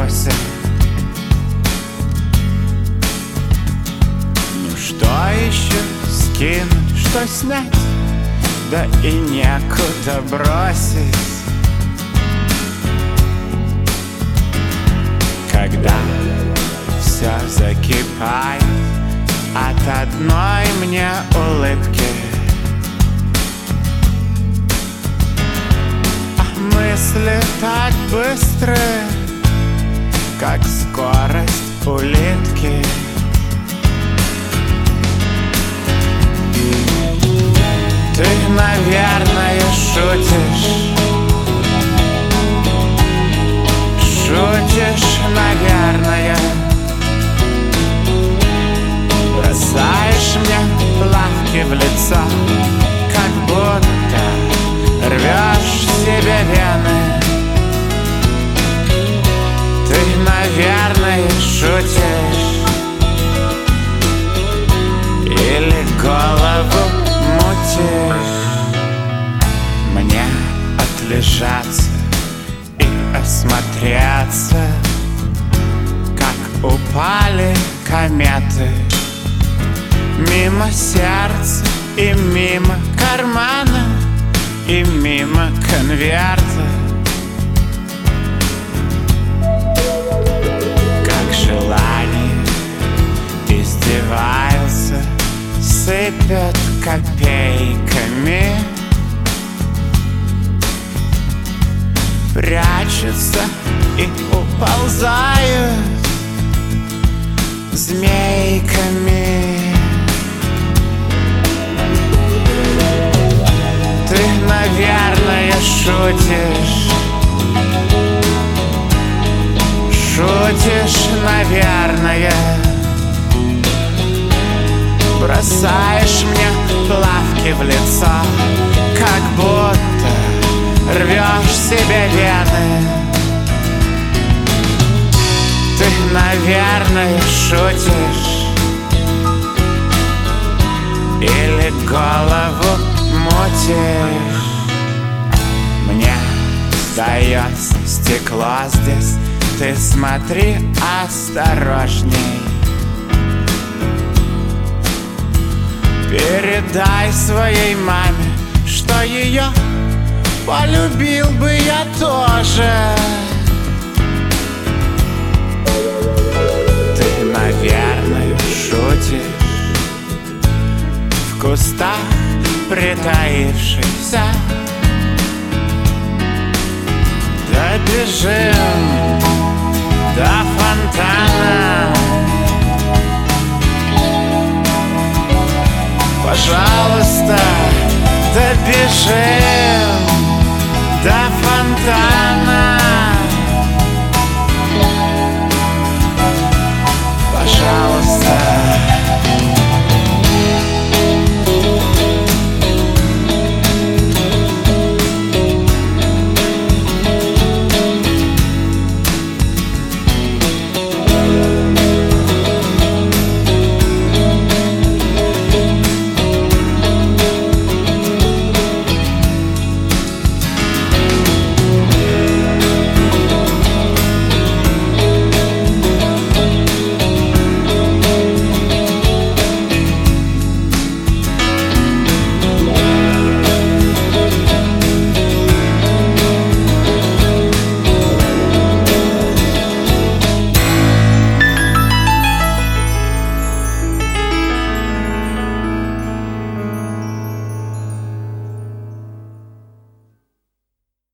вопросы. Ну что еще скинуть, что снять, да и некуда бросить. Когда все закипает от одной мне улыбки, а мысли так быстры, как скорость улитки. Ты, наверное, шутишь, наверное. Бросаешь мне плавки в лицо, как будто рвешь себе вены. Ты, наверное, шутишь или голову мутишь. Мне отлежаться и осмотреться, как упали кометы мимо сердца и мимо кармана и мимо конверта. Как желание издеваются, сыпят копейками, прячутся и уползают змейками. Ты, наверное, шутишь, наверное. Бросаешь мне плавки в лицо, как будто рвешь себе вены. Ты, наверное, шутишь или голову мутишь. Мне сдается стекло здесь, ты смотри осторожней. Передай своей маме, что ее полюбил бы я тоже. Ты, наверное, шутишь, в кустах притаившийся. Добежим до фонтана, пожалуйста, добежим.